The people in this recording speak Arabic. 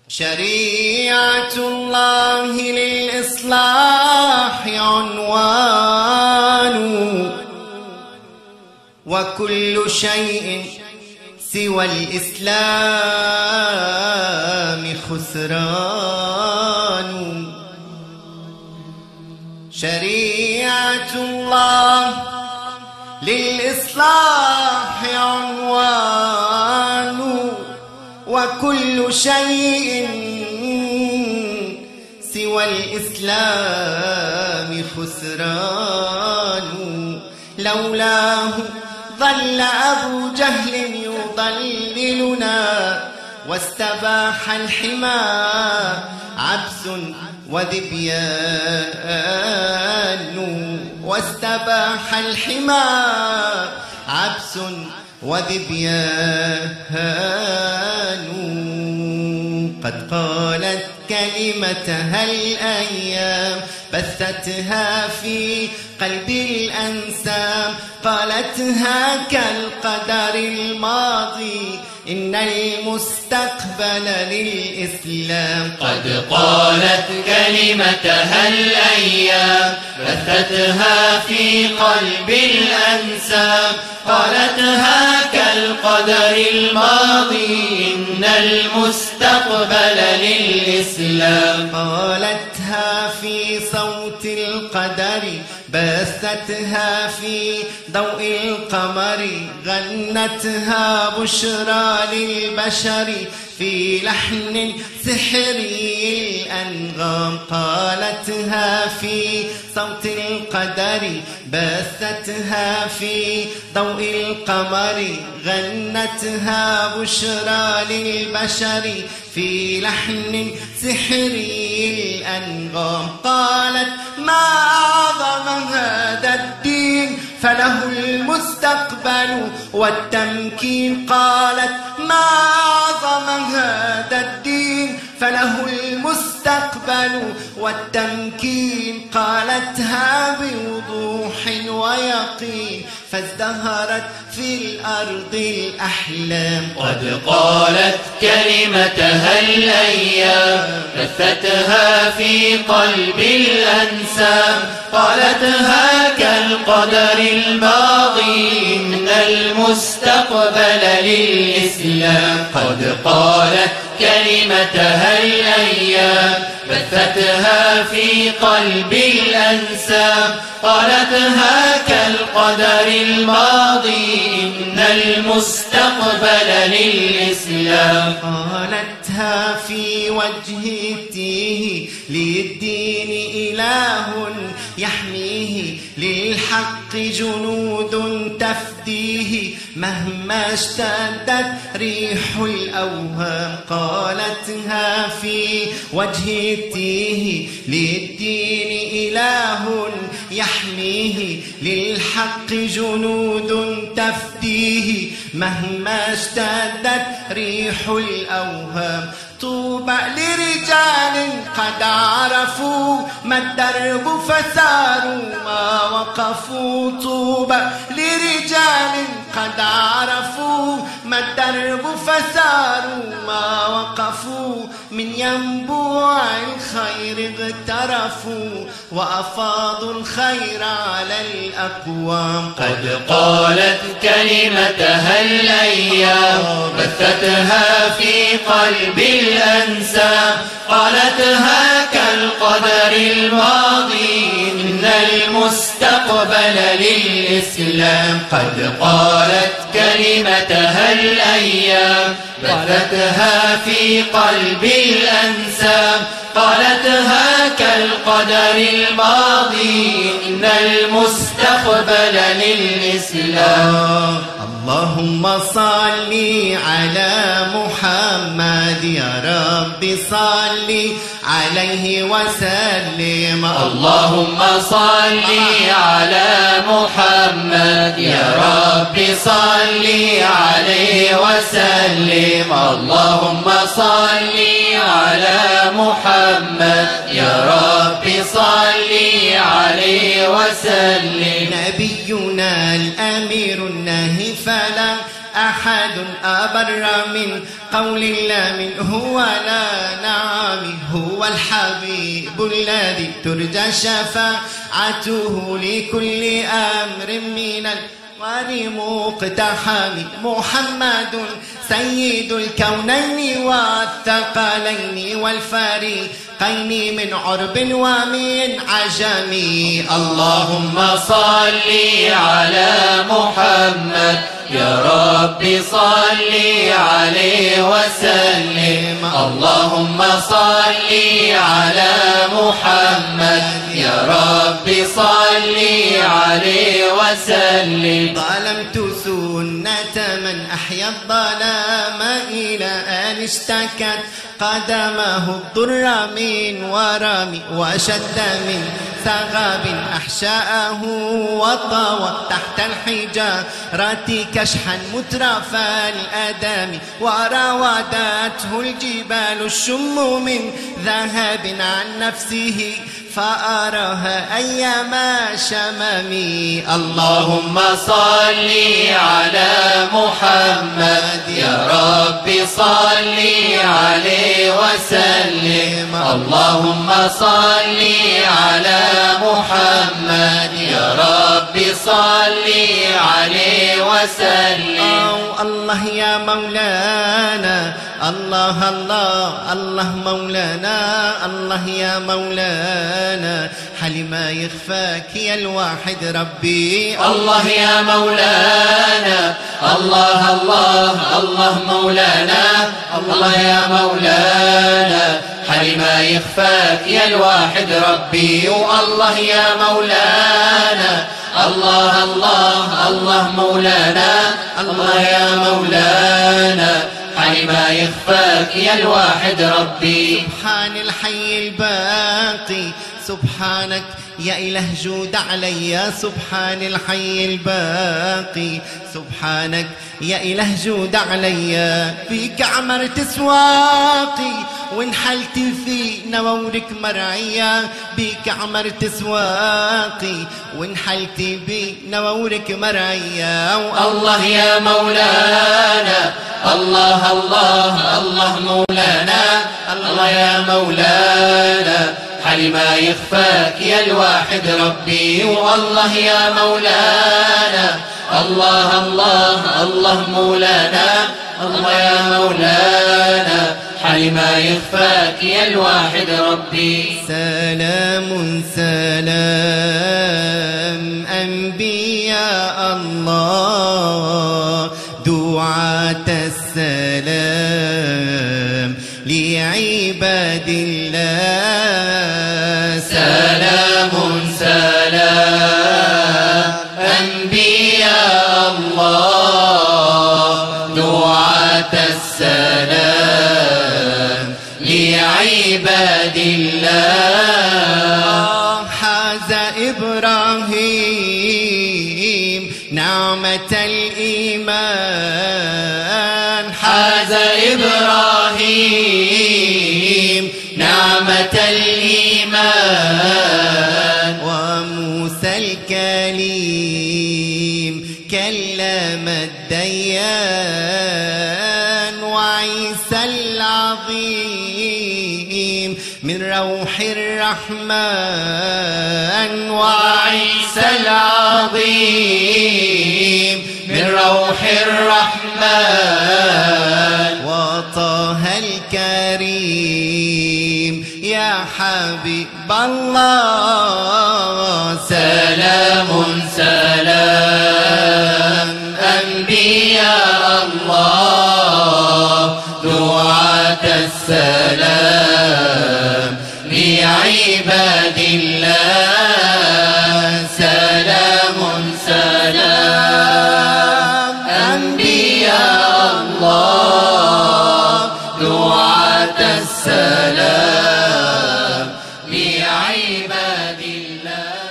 شريعة الله للإصلاح عنوان، وكل شيء سوى الإسلام خسران. شريعة الله للإصلاح عنوان، وكل شيء سوى الإسلام خسران. لولاه ظل أبو جهل يضللنا، واستباح الحمى عبس وذبيان، واستباح الحمى عبس وذبيان. قد قالت كلمتها الأيام، بثتها في قلب الأنسام، قالتها كالقدر الماضي إن المستقبل للإسلام. قد قالت كلمتها الأيام، بثتها في قلب الأنسام، قالتها كالقدر الماضي إن المستقبل للإسلام. قالتها في صوت القدر، بثتها في ضوء القمر، غنتها بشرى للبشر في لحن سحري الأنغام. قالتها في صوت القدر، بثتها في ضوء القمر، غنتها بشرى للبشر في لحن سحري الأنغام. قالت ما أعظم هذا الدين فله المستقبل والتمكين. قالت ما أعظم هذا الدين فله المستقبل والتمكين. قالتها بوضوح ويقين، فازدهرت في الأرض الأحلام. قد قالت كلمتها الأيام، بثتها في قلب الأنسام، قالتها كالقدر الماضي إن المستقبل للإسلام. قد قالت كلمتها الأيام، بثتها في قلب الأنسام، قالتها كالقدر الماضي إن المستقبل للإسلام. قالتها في وجه التيه للدين إله يحميه، للحق جنود تفديه مهما اشتدت ريح الأوهام. قالتها في وجه التيه للدين إله يحميه، للحق جنود تفديه مهما اشتدت ريح الأوهام. طوبى لرجال قد عرفوا ما الدرب فساروا ما وقفوا. طوبى لرجال قد عرفوا ما الدرب فساروا ما وقفوا، من ينبوع الخير اغترفوا وأفاضوا الخير على الأقوام. قد قالت كلمتها الأيام، بثتها في قلب الأنسام، قالتها كالقدر الماضي إن المستقبل للإسلام. قد قالت كلمتها الأيام، بثتها في قلب الأنسام، قالتها كالقدر الماضي إن المستقبل للإسلام. اللهم صل على محمد يا رب صل عليه وسلم. اللهم صل على محمد يا رب صل عليه وسلم. اللهم صل على محمد يا رب صل عليه وسلم. نبينا الأمير النهي فلا أحد أبر من قول الله منه ولا نعم. هو الحبيب الذي ترجى شفاعته لكل أمر من ولمقتحم. محمد سيد الكونين والثقلين والفريقين من عرب ومن عجم. اللهم صل على محمد يا رب صل عليه وسلم. اللهم صل على محمد يا رب صل عليه وسلم. ظلمت سنة من أحيا الظلام إلى أن اشتكت قدمه الضر من ورم وشد من ثغاب أحشاءه وطوى تحت الحجارة كشحا مترف الأدم وراودته الجبال الشم من ذهب عن نفسه فأراها أيما شممي. اللهم صل على محمد يا رب صل عليه وسلم. اللهم صل على محمد يا رب صل عليه وسلم. الله يا مولانا الله الله الله مولانا الله يا مولانا حل ما يخفاك يا الواحد ربي. الله يا مولانا الله الله الله مولانا الله يا مولانا حل ما يخفاك يا الواحد ربي. والله يا مولانا الله الله الله مولانا الله يا مولانا حل ما يخفاك يا الواحد ربي. سبحان الحي الباقي سبحانك يا إله جود علي. سبحان الحي الباقي سبحانك يا إله جود علي. فيك عمرت سواقي وانحلت في نورك مرعية. بيك عمرت سواقي وانحلت بنورك مرعية. الله يا مولانا الله الله الله مولانا الله يا مولانا حل ما يخفاك يا الواحد ربي. والله يا مولانا الله الله الله مولانا الله يا مولانا حل ما يخفاك يا الواحد ربي. سلام سلام أنبياء الله دعاة السلام لعباد الله. سلام سلام أنبياء الله دعاة السلام لعباد الله. حاز إبراهيم نعمة الإيمان. حاز إبراهيم نعمة الإيمان. وموسى الكليم كلم الديان. وعيسى العظيم من روح الرحمن. وعيسى العظيم من روح الرحمن. وطه الكريم يا حبيب الله. سلام سلام أنبياء الله دعاة السلام لعباد